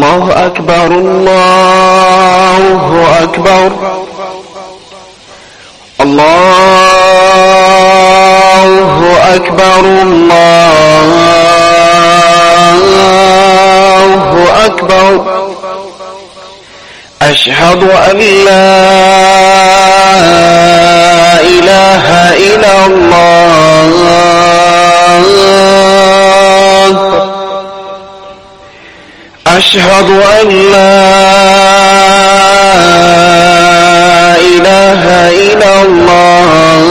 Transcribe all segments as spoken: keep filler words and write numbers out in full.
الله أكبر الله أكبر الله أكبر الله أكبر أشهد أن لا إله إلا الله أشهد أن لا إله إلا الله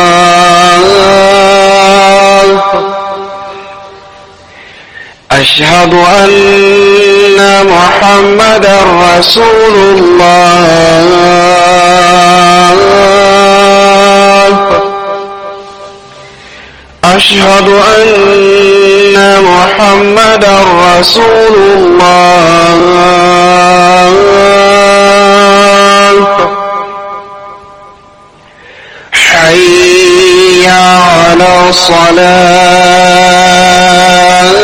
أشهد أن محمدا رسول الله أشهد أن محمدا رسول الله حي على الصلاة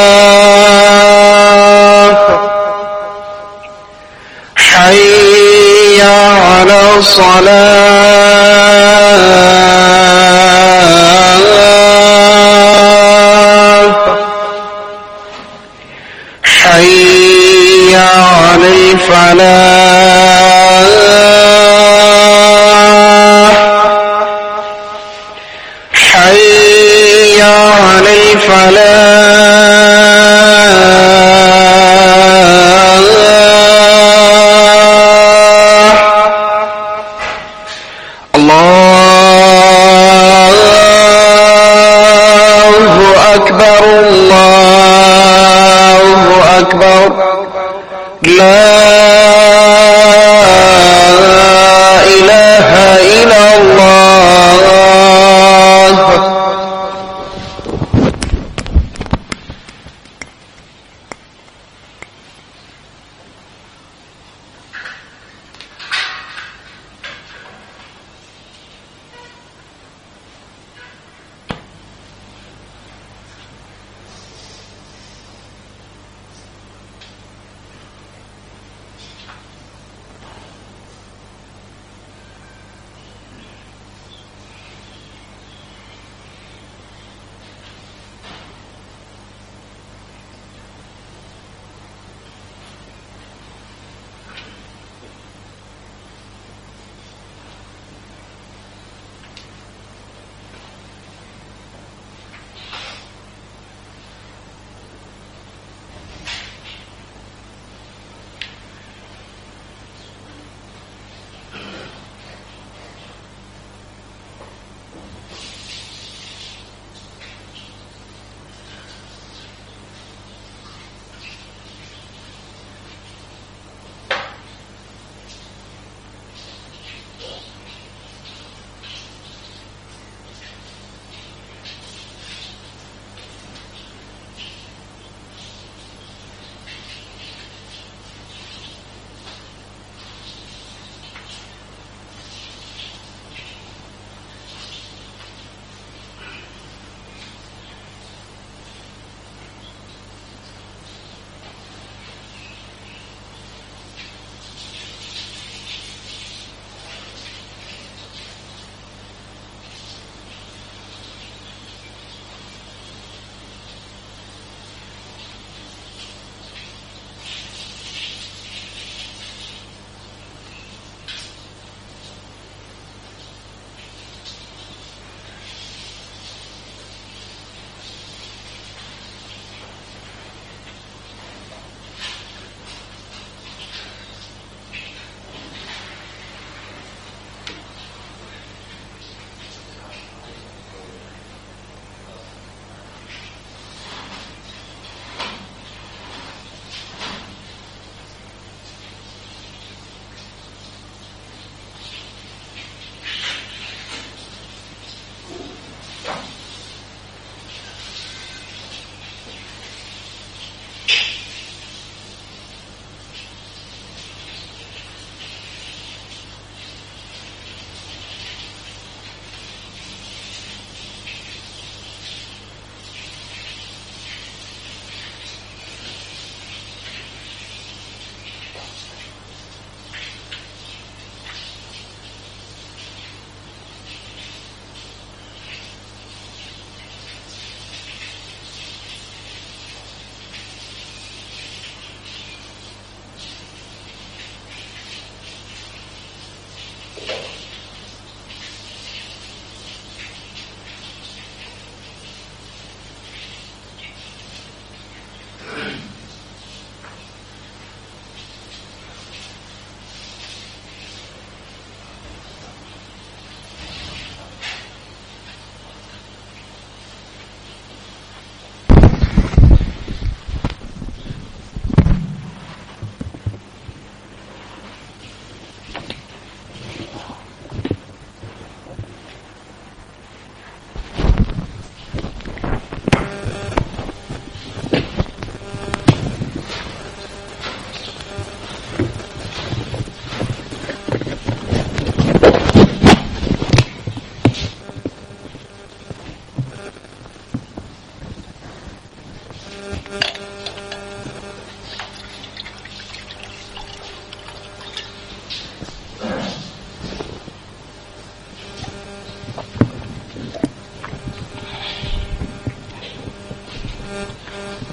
حي على الصلاة حي على الفلاح حي على الفلاح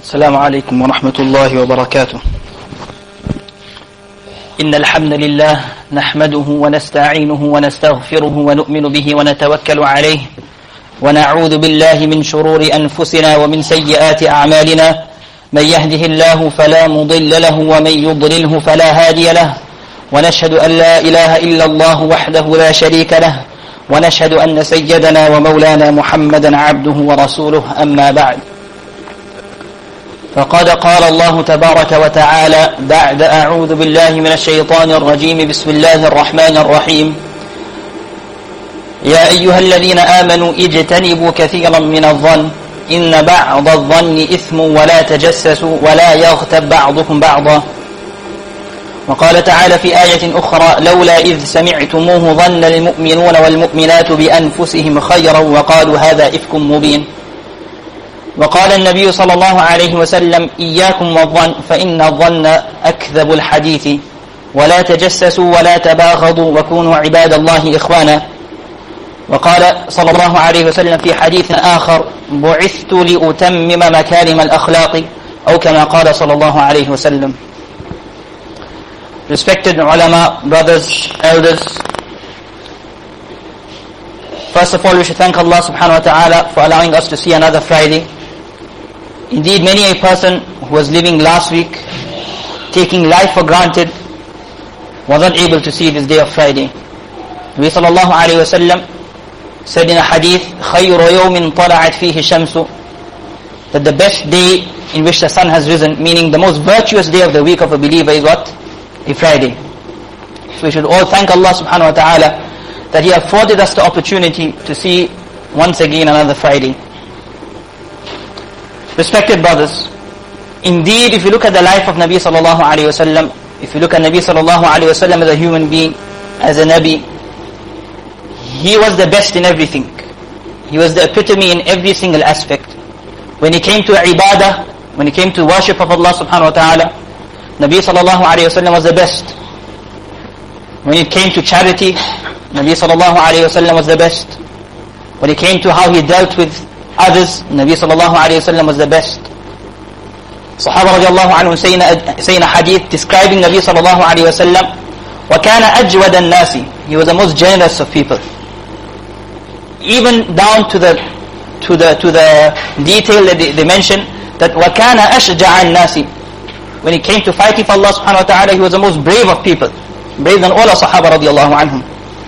السلام عليكم ورحمة الله وبركاته. إن الحمد لله نحمده ونستعينه ونستغفره ونؤمن به ونتوكل عليه ونعوذ بالله من شرور أنفسنا ومن سيئات أعمالنا. من يهده الله فلا مضل له ومن يضلله فلا هادي له، ونشهد أن لا إله إلا الله وحده لا شريك له، ونشهد أن سيدنا ومولانا محمدا عبده ورسوله. أما بعد، فقد قال الله تبارك وتعالى بعد أعوذ بالله من الشيطان الرجيم: بسم الله الرحمن الرحيم. يا أيها الذين آمنوا اجتنبوا كثيرا من الظن إن بعض الظن إثم ولا تجسسوا ولا يغتب بعضكم بعضا. وقال تعالى في آية أخرى: لولا إذ سمعتموه ظن المؤمنون والمؤمنات بأنفسهم خيرا وقالوا هذا إفك مبين. وقال النبي صلى الله عليه وسلم: إياكم والظن فإن الظن أكذب الحديث ولا تجسسوا ولا تباغضوا وكونوا عباد الله إخوانا. وقال صلى الله عليه وسلم في حديث آخر: بعثت لأتمم مكارم الأخلاق، أو كما قال صلى الله عليه وسلم. Respected ulama, brothers, elders, first of all we should thank Allah subhanahu wa ta'ala for allowing us to see another Friday. Indeed, many a person who was living last week, taking life for granted, was not able to see this day of Friday. Nabi sallallahu alayhi wa sallam said in a hadith, خَيْرُ يَوْمٍ طَلَعَتْ فِيهِ الشَّمْسُ, that the best day in which the sun has risen, meaning the most virtuous day of the week of a believer, is what? A Friday. So we should all thank Allah subhanahu wa ta'ala that He afforded us the opportunity to see once again another Friday. Respected brothers, indeed if you look at the life of Nabi sallallahu alayhi wa sallam, if you look at Nabi sallallahu alayhi wa sallam as a human being, as a Nabi, he was the best in everything. He was the epitome in every single aspect. When he came to ibadah, when he came to worship of Allah subhanahu wa ta'ala, Nabi sallallahu alayhi wa sallam was the best. When it came to charity, Nabi sallallahu alayhi wa sallam was the best. When it came to how he dealt with others, Nabi sallallahu alayhi wa sallam was the best. Sahaba radiallahu anhu saying a, saying a hadith describing Nabi sallallahu alayhi wa sallam, وَكَانَ أَجْوَدَ النَّاسِ, he was the most generous of people. Even down to the to the to the detail that they, they mention that وَكَانَ أَشْجَعَ النَّاسِ, when it came to fighting for Allah subhanahu wa ta'ala, he was the most brave of people, brave than all the Sahaba radiallahu anhum.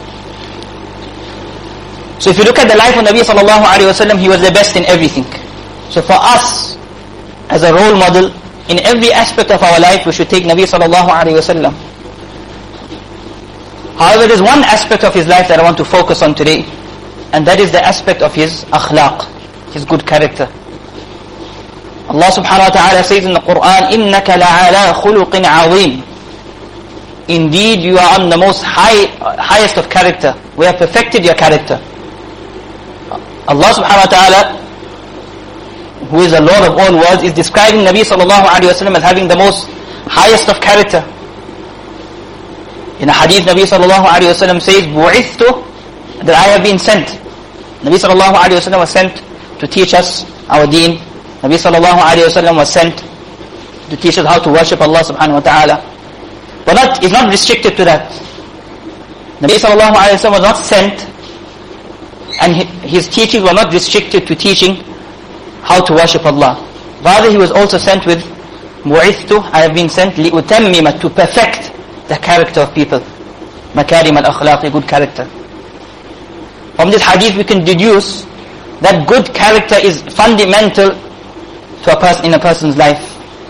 So if you look at the life of Nabi sallallahu alayhi wa sallam, he was the best in everything. So for us, as a role model, in every aspect of our life, we should take Nabi sallallahu alayhi wa sallam. However, there is one aspect of his life that I want to focus on today, and that is the aspect of his akhlaq, his good character. Allah subhanahu wa ta'ala says in the Quran, إِنَّكَ لَعَلَىٰ خُلُقٍ عَظِيمٍ, indeed you are on the most high, highest of character. We have perfected your character. Allah subhanahu wa ta'ala, who is the Lord of all worlds, is describing Nabi sallallahu alayhi wa sallam as having the most highest of character. In a hadith, Nabi sallallahu alayhi wa sallam says, بُعِثْتُ, that I have been sent. Nabi sallallahu alayhi wa sallam was sent to teach us our deen. Nabi sallallahu alayhi wa sallam was sent to teach us how to worship Allah subhanahu wa ta'ala. But that is not restricted to that. Nabi sallallahu alayhi wa sallam was not sent, and his teachings were not restricted to teaching how to worship Allah. Rather, he was also sent with بُعِثْتُ, I have been sent لِأُتَمِّمَ, to perfect the character of people. Makarim al-akhlaq, a good character. From this hadith we can deduce that good character is fundamental to a person, in a person's life.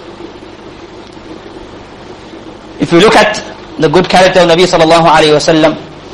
If you look at the good character of Nabi sallallahu alayhi wa sallam,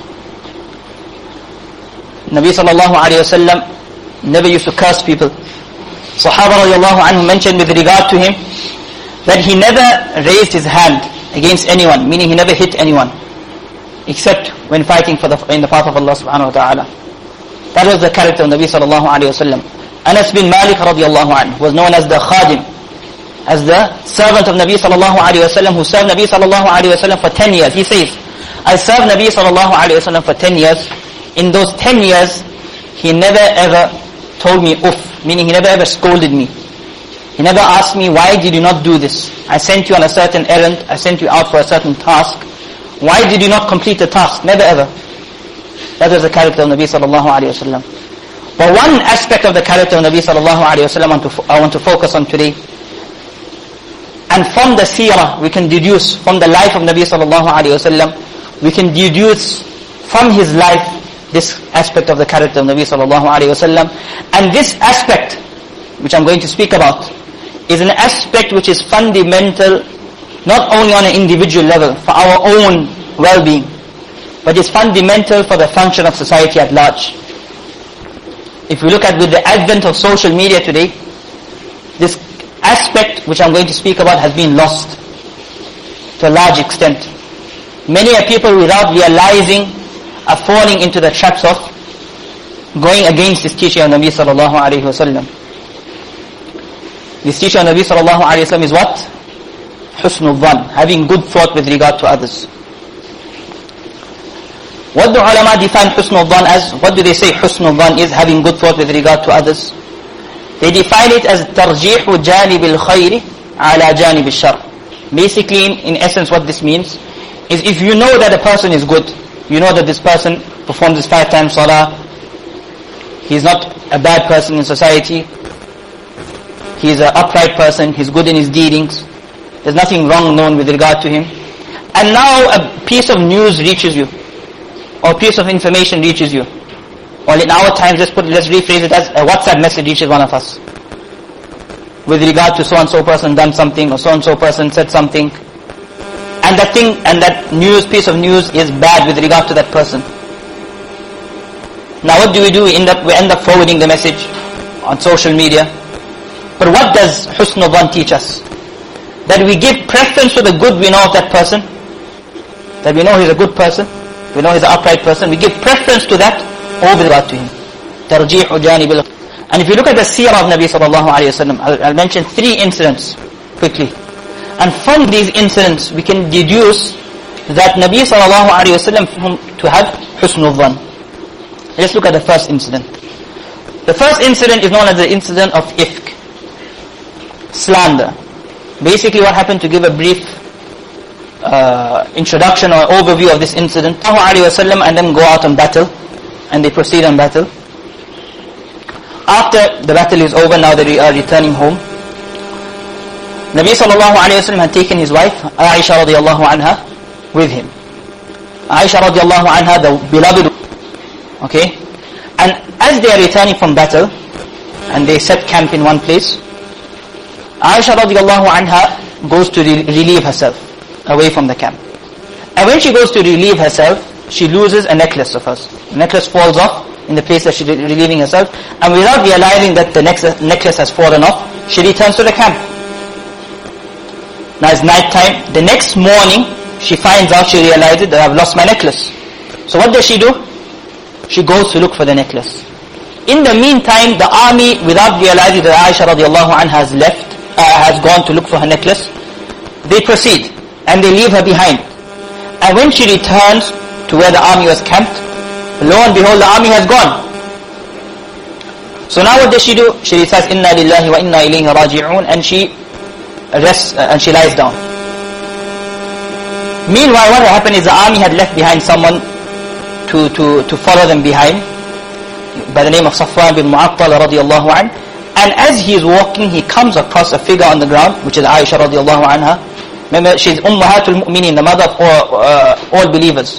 Nabi sallallahu alayhi wa sallam never used to curse people. Sahaba radiallahu anhu mentioned with regard to him that he never raised his hand against anyone, meaning he never hit anyone, except when fighting for the, in the path of Allah subhanahu wa ta'ala. That was the character of Nabi sallallahu alayhi wa sallam. Anas bin Malik radiallahu anhu was known as the Khadim, as the servant of Nabi sallallahu alayhi wa sallam, who served Nabi sallallahu alayhi wa sallam for ten years. He says, I served Nabi sallallahu alayhi wa sallam for ten years. In those ten years, he never ever told me uff, meaning he never ever scolded me. He never asked me, why did you not do this? I sent you on a certain errand, I sent you out for a certain task. Why did you not complete the task? Never ever. That was the character of Nabi sallallahu alayhi wa sallam. But one aspect of the character of Nabi sallallahu alayhi wa sallam I want to, I want to focus on today. And from the seerah, we can deduce, from the life of Nabi sallallahu alayhi wa sallam, we can deduce from his life this aspect of the character of Nabi sallallahu alayhi wa sallam. And this aspect, which I'm going to speak about, is an aspect which is fundamental, not only on an individual level, for our own well-being, but is fundamental for the function of society at large. If we look at with the advent of social media today, this aspect which I'm going to speak about has been lost to a large extent. Many a people, without realizing, are falling into the traps of going against this teaching of Nabi sallallahu alayhi wa sallam. This teaching of Nabi sallallahu alayhi wa sallam is what? Husnul dhan, having good thought with regard to others. What do ulama define husnul dhan as? What do they say husnul dhan is? Having good thought with regard to others. They define it as tarjihu janib al-khayri ala janib al-shar. Basically, in, in essence, what this means is, if you know that a person is good, you know that this person performs his five times salah, he's not a bad person in society, he's an upright person, he's good in his dealings, there's nothing wrong known with regard to him. And now a piece of news reaches you, or a piece of information reaches you. Or in our times, let's put, let's rephrase it as a WhatsApp message reaches one of us. With regard to so-and-so person done something, or so-and-so person said something. And that thing, and that news, piece of news is bad with regard to that person. Now what do we do? We end up, we end up forwarding the message on social media. But what does husnul dhan teach us? That we give preference to the good we know of that person. That we know he's a good person. We know he's an upright person. We give preference to that over regard to him. Tarjihu janib al. And if you look at the seerah of Nabi sallallahu alayhi wa sallam, I'll, I'll mention three incidents quickly. And from these incidents, we can deduce that Nabi sallallahu alayhi wa sallam to have husnul dhan. Let's look at the first incident. The first incident is known as the incident of ifk, slander. Basically what happened, to give a brief uh, introduction or overview of this incident, sallallahu alayhi wa sallam and them go out on battle, and they proceed on battle. After the battle is over, now they are returning home. Nabi sallallahu alayhi wa sallam had taken his wife, Aisha radiallahu anha, with him. Aisha radiallahu anha, the beloved. Okay? And as they are returning from battle, and they set camp in one place, Aisha radiallahu anha goes to re- relieve herself away from the camp. And when she goes to relieve herself, she loses a necklace of hers. The necklace falls off in the place that she's relieving herself, and without realizing that the necklace has fallen off, she returns to the camp. Now it's night time. The next morning, she finds out, she realizes that I've lost my necklace. So what does she do? She goes to look for the necklace. In the meantime, the army, without realizing that Aisha radiallahu anha has left, uh, has gone to look for her necklace, they proceed, and they leave her behind. And when she returns to where the army was camped, lo and behold, the army has gone. So now what does she do? She recites, Inna lillahi wa inna ilayhi raji'un, and she rests, uh, and she lies down. Meanwhile, what happened is the army had left behind someone to, to, to follow them behind, by the name of Safwan bin Mu'attal radiallahu anh. And as he is walking, he comes across a figure on the ground, which is Aisha radiallahu anha. Remember, she's Ummahatul Mu'minin, the mother of all, uh, all believers.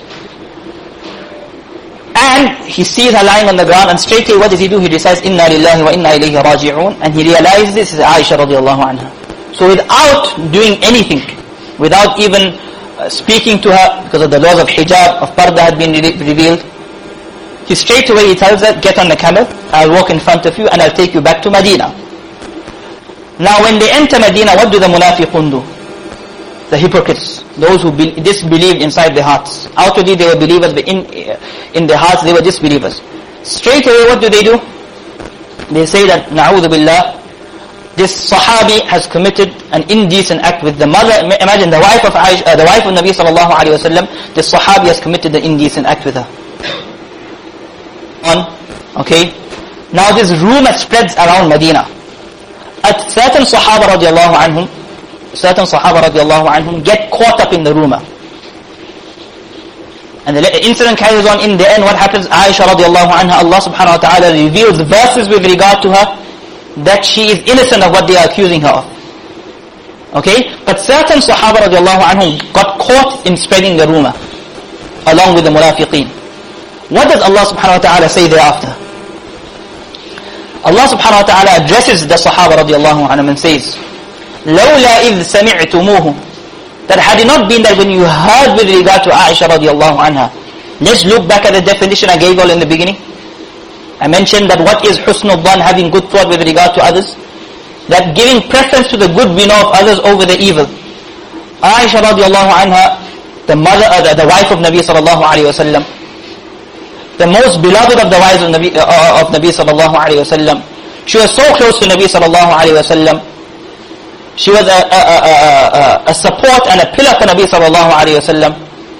And he sees her lying on the ground, and straight away what does he do? He recites, Inna lillahi wa inna ilayhi raji'un, and he realizes this is Aisha radiallahu anha. So without doing anything, without even uh, speaking to her, because of the laws of hijab, of parda had been re- revealed, he straight away he tells her, get on the camel, I'll walk in front of you and I'll take you back to Medina. Now when they enter Medina, what do the munafiqun do? The hypocrites, those who be, disbelieved inside their hearts. Outwardly they were believers, but in in their hearts they were disbelievers. Straight away what do they do? They say that, na'udhu billah, this Sahabi has committed an indecent act with the mother. Imagine the wife of Aisha, uh, the wife of Nabi sallallahu alaihi wasallam. This Sahabi has committed an indecent act with her. On, okay. Now this rumor spreads around Medina. at certain Sahaba radiallahu anhum, certain Sahaba radiallahu anhum get caught up in the rumor. And the incident carries on. In the end, what happens? Aisha radiallahu anha, Allah subhanahu wa ta'ala reveals verses with regard to her that she is innocent of what they are accusing her of. Okay? But certain Sahaba radiallahu anhum got caught in spreading the rumor along with the munafiqeen. What does Allah subhanahu wa ta'ala say thereafter? Allah subhanahu wa ta'ala addresses the Sahaba radiallahu anhum and says, لَوْلَا إِذْ سَمِعْتُمُوهُ, that had it not been that when you heard with regard to Aisha radiallahu anha. Let's look back at the definition I gave all in the beginning. I mentioned that what is husnul dhan, having good thought with regard to others. That giving preference to the good we know of others over the evil. Aisha radiallahu anha, the mother, uh, the, the wife of Nabi sallallahu alayhi wa sallam, the most beloved of the wives of Nabi, uh, of Nabi sallallahu alayhi wa sallam. She was so close to Nabi sallallahu alayhi wa sallam. She was a, a, a, a, a support and a pillar for Nabi sallallahu alayhi wa sallam.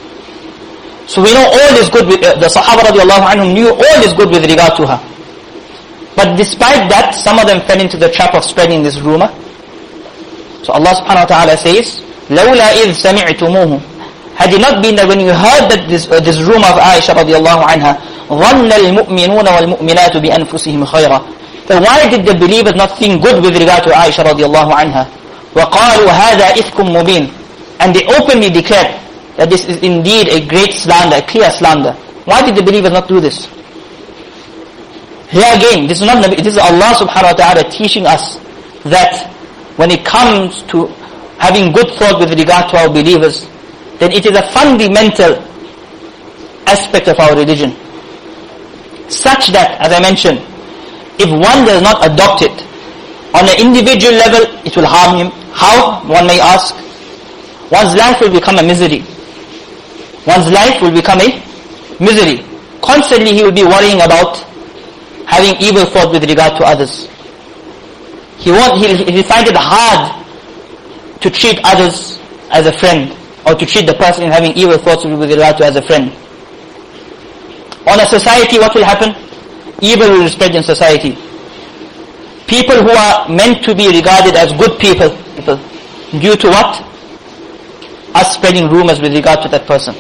So we know all is good, with, uh, the Sahaba radiallahu anhum knew all is good with regard to her. But despite that, some of them fell into the trap of spreading this rumor. So Allah subhanahu wa ta'ala says, لَوْلَا إِذْ سَمِعْتُمُوهُ, had it not been that when you heard that this, uh, this rumor of Aisha radiallahu anha, ظَنَّ الْمُؤْمِنُونَ وَالْمُؤْمِنَاتُ بِأَنفُسِهِمْ خَيْرًا, then why did the believers not think good with regard to Aisha radiallahu anha? وَقَالُوا هَذَا إِفْكٌ مُبِينٌ, and they openly declared that this is indeed a great slander, a clear slander. Why did the believers not do this? Here again, this is not Nabi, this is Allah subhanahu wa ta'ala teaching us that when it comes to having good thought with regard to our believers, then it is a fundamental aspect of our religion. Such that, as I mentioned, if one does not adopt it, on an individual level, it will harm him. How? One may ask. One's life will become a misery. One's life will become a misery. Constantly he will be worrying about having evil thought with regard to others. He won't, he'll, he'll find it hard to treat others as a friend, or to treat the person in having evil thoughts with regard to as a friend. On a society, what will happen? Evil will spread in society. People who are meant to be regarded as good people, people due to what? Us spreading rumors with regard to that person.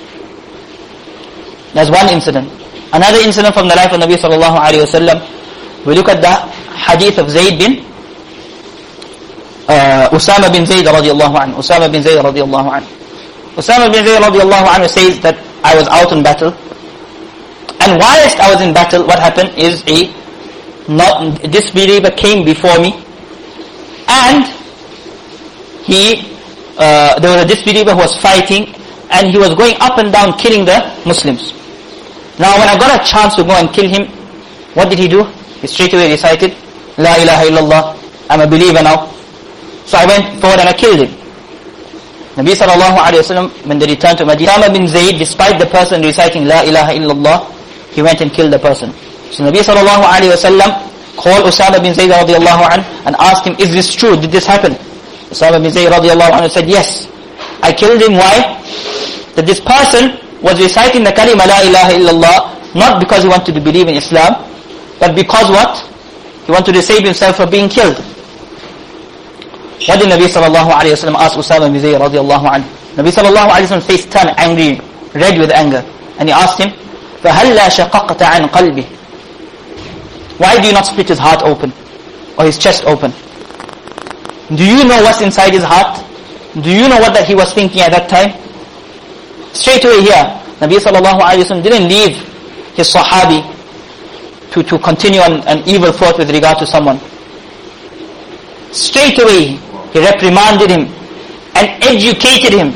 That's one incident. Another incident from the life of Nabi sallallahu alayhi wa sallam, we look at the hadith of Zayd bin uh, Usama bin Zayd radiallahu anhu. Usama bin Zayd radiallahu anhu. Usama bin Zayd radiallahu anhu says that I was out in battle, and whilst I was in battle, what happened is a not, disbeliever came before me, and he uh, there was a disbeliever who was fighting, and he was going up and down killing the Muslims. Now when I got a chance to go and kill him, what did he do? He straight away recited, La ilaha illallah, I'm a believer now. So I went forward and I killed him. Nabi sallallahu alayhi wa sallam, when they returned to Medina, Usama bin Zayd, despite the person reciting La ilaha illallah, he went and killed the person. So Nabi sallallahu alayhi wa sallam called Usama bin Zayd radiallahu anhu and asked him, is this true? Did this happen? Usama bin Zayd radiallahu anhu said, yes, I killed him. Why? That this person was reciting the kalima La ilaha illallah, not because he wanted to believe in Islam, but because what? He wanted to save himself from being killed. What did Nabi sallallahu alayhi wa sallam ask Usama bin Zayd radiallahu anhu? Nabi sallallahu alayhi wa sallam face turned angry, red with anger, and he asked him, فَهَلَّا شَقَقْتَ عَنْ قَلْبِهِ, why do you not split his heart open, or his chest open? Do you know what's inside his heart? Do you know what that he was thinking at that time? Straight away here, Nabi sallallahu alayhi wa sallam didn't leave his sahabi to, to continue on an evil thought with regard to someone. Straight away, he reprimanded him and educated him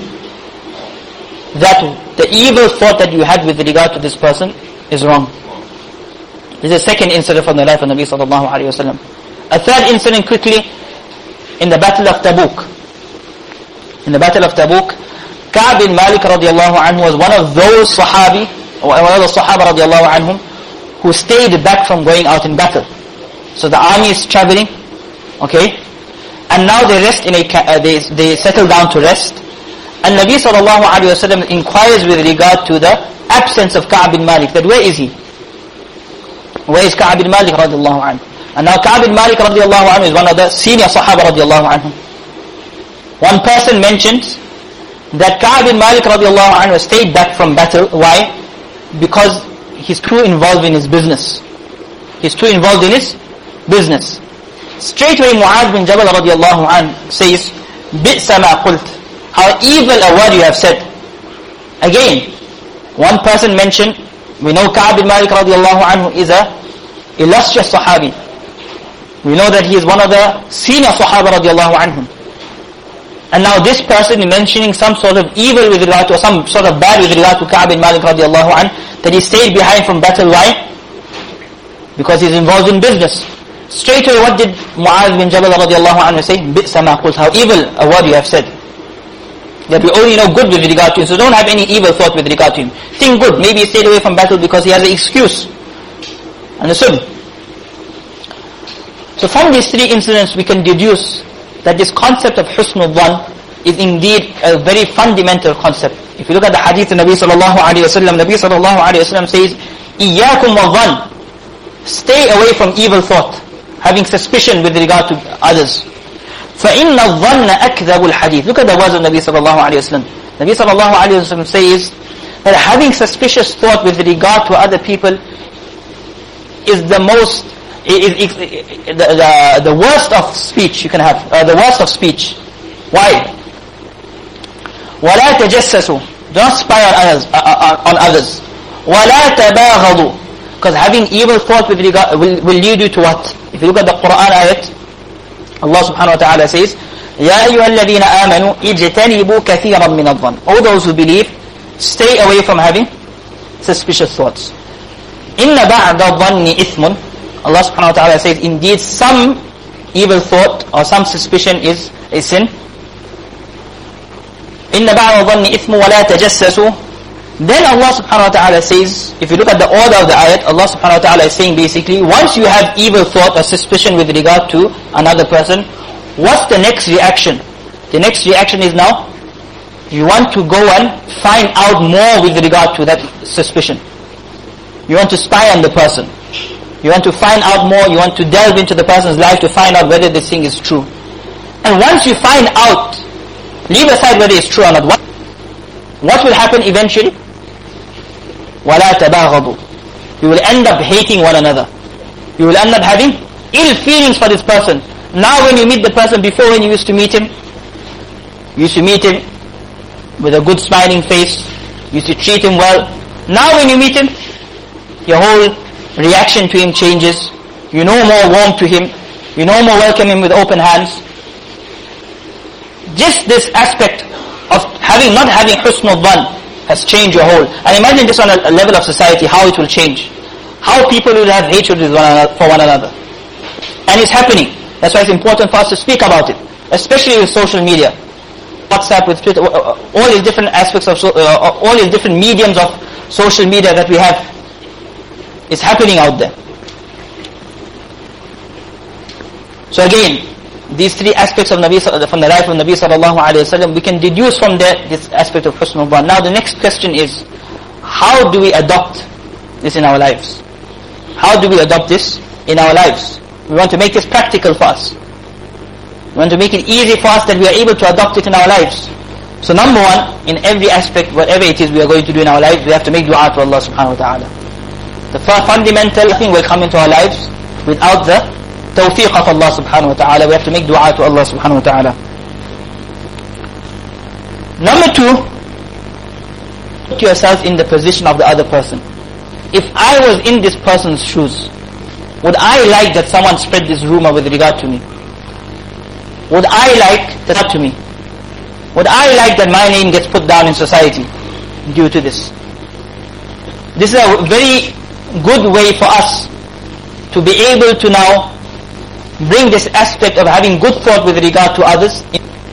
that the evil thought that you had with regard to this person is wrong. This is the second incident from the life of Nabi sallallahu alayhi wa sallam. A third incident quickly, in the battle of Tabuk. In the battle of Tabuk, Ka'b bin Malik radiallahu anhu was one of those sahabi, or one of the sahaba radiallahu anhum, who stayed back from going out in battle. So the army is traveling, okay, and now they rest in a, uh, they, they settle down to rest, and Nabi sallallahu alayhi wa sallam inquires with regard to the absence of Ka'b bin Malik, that where is he? Where is Ka'b bin Malik radiallahu anhu? And now Ka'b bin Malik radiallahu anhu is one of the senior Sahaba radiallahu anhu. One person mentions that Ka'b bin Malik radiallahu anhu stayed back from battle. Why? Because he's too involved in his business. He's too involved in his business. Straight away Mu'adh bin Jabal radiallahu anhu says, بِئْسَ مَا قُلْتَ, how evil a word you have said. Again, one person mentioned, we know Ka'b bin Malik radiallahu anhu is a illustrious Sahabi. We know that he is one of the senior Sahaba radiallahu anhum. And now this person is mentioning some sort of evil with regard to, or some sort of bad with regard to Ka'b bin Malik radiallahu anhu, that he stayed behind from battle. Why? Because he's involved in business. Straight away what did Mu'adh bin Jabal radiallahu anhu say? بِئْسَ مَا قُلْتَ, how evil a word you have said. That we only know good with regard to him, so don't have any evil thought with regard to him. Think good, maybe he stayed away from battle because he has an excuse. Understood? So from these three incidents we can deduce that this concept of husnul dhan is indeed a very fundamental concept. If you look at the hadith of Nabi sallallahu alayhi wa sallam, Nabi sallallahu alayhi wa sallam says, إِيَّاكُمْ وَالظَّنْ, stay away from evil thought, having suspicion with regard to others. فَإِنَّ الظَّنَّ أَكْذَبُ الْحَدِيثِ. Look at the words of Nabi sallallahu alayhi wa sallam. Nabi sallallahu alayhi wa sallam says that having suspicious thought with regard to other people is the most, is, is, is the, the, the worst of speech you can have, uh, the worst of speech. Why? وَلَا تَجَسَّسُوا, do not spy on others, uh, on others. وَلَا تَبَاغَضُوا, because having evil thought with regard will, will lead you to what? If you look at the Quran ayat, Allah subhanahu wa ta'ala says, يَا أَيُّهَا الَّذِينَ آمَنُوا اجْتَنِبُوا كَثِيرًا مِنَ الظَّنِّ, all those who believe, stay away from having suspicious thoughts. إِنَّ بَعْدَ الظَّنِّ إِثْمٌ, Allah subhanahu wa ta'ala says, indeed some evil thought or some suspicion is a sin. إِنَّ بَعْدَ الظَّنِّ إِثْمٌ وَلَا تَجَسَّسُوا. Then Allah subhanahu wa ta'ala says, if you look at the order of the ayat, Allah subhanahu wa ta'ala is saying basically, once you have evil thought or suspicion with regard to another person, what's the next reaction? The next reaction is now, you want to go and find out more with regard to that suspicion. You want to spy on the person. You want to find out more, you want to delve into the person's life to find out whether this thing is true. And once you find out, leave aside whether it's true or not, what, what will happen eventually? وَلَا تَبَاغَضُوا, you will end up hating one another. You will end up having ill feelings for this person. Now when you meet the person, before when you used to meet him, you used to meet him with a good smiling face, you used to treat him well. Now when you meet him, your whole reaction to him changes. You no more warm to him. You no more welcome him with open hands. Just this aspect of having not having husnul dhan has changed your whole. And imagine this on a, a level of society, how it will change. How people will have hatred with one another, for one another. And it's happening. That's why it's important for us to speak about it. Especially with social media. WhatsApp, with Twitter, all these different aspects of, so, uh, all these different mediums of social media that we have. It's happening out there. So again, these three aspects of Nabi, from the life of Nabi sallallahu alayhi wa sallam, we can deduce from there this aspect of husnul dhan. Now the next question is, how do we adopt this in our lives? How do we adopt this in our lives? We want to make this practical for us. We want to make it easy for us that we are able to adopt it in our lives. So number one, in every aspect, whatever it is we are going to do in our lives, we have to make dua to Allah subhanahu wa ta'ala. The fundamental thing will come into our lives without the tawfiq of Allah subhanahu wa ta'ala. We have to make dua to Allah subhanahu wa ta'ala. Number two, put yourself in the position of the other person. If I was in this person's shoes, would I like that someone spread this rumor with regard to me? Would I like that to me? Would I like that my name gets put down in society due to this? This is a very good way for us to be able to now bring this aspect of having good thought with regard to others.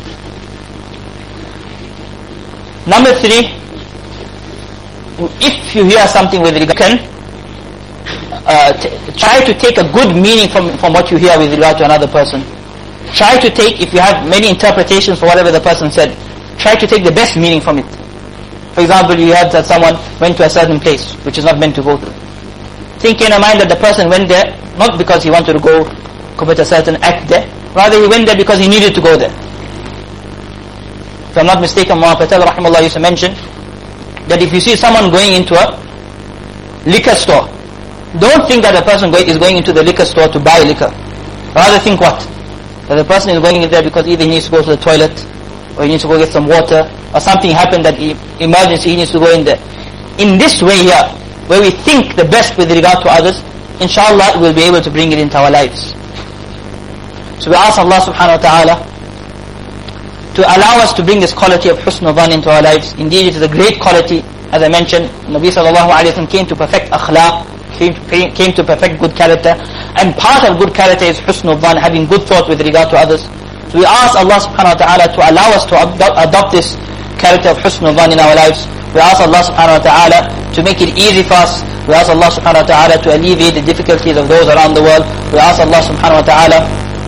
Number three, if you hear something with regard, can uh, t- try to take a good meaning from, from what you hear with regard to another person. Try to take, if you have many interpretations for whatever the person said, try to take the best meaning from it. For example, you heard that someone went to a certain place which is not meant to go to. think in a mind that the person went there not because he wanted to go commit a certain act there, rather he went there because he needed to go there. If I'm not mistaken, Muhammad Patel rahimahullah used to mention that if you see someone going into a liquor store, don't think that the person going, is going into the liquor store to buy liquor. Rather think what? That the person is going in there because either he needs to go to the toilet, or he needs to go get some water, or something happened that he, emergency, he needs to go in there. In this way here, where we think the best with regard to others, inshallah we'll be able to bring it into our lives. So we ask Allah subhanahu wa ta'ala to allow us to bring this quality of husn dhan into our lives. Indeed, it is a great quality. As I mentioned, Nabi sallallahu alayhi wa sallam came to perfect akhlaq, came to, came to perfect good character. And part of good character is husn dhan, having good thoughts with regard to others. So we ask Allah subhanahu wa ta'ala to allow us to adopt, adopt this character of husn dhan in our lives. We ask Allah subhanahu wa ta'ala to make it easy for us. We ask Allah subhanahu wa ta'ala to alleviate the difficulties of those around the world. We ask Allah subhanahu wa ta'ala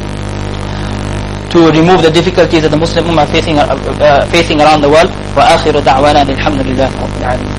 to remove the difficulties that the Muslim Ummah are facing, uh, uh, facing around the world. وآخر دعوانا الحمد لله رب العالمين.